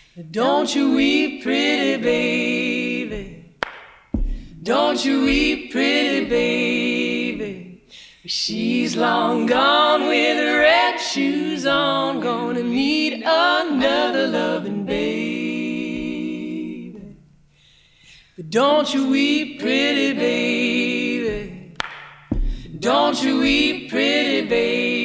Don't you weep, pretty baby. Don't you weep, pretty baby. She's long gone with red shoes on, gonna meet another loving baby. But don't you weep, pretty baby. Don't you weep, pretty baby.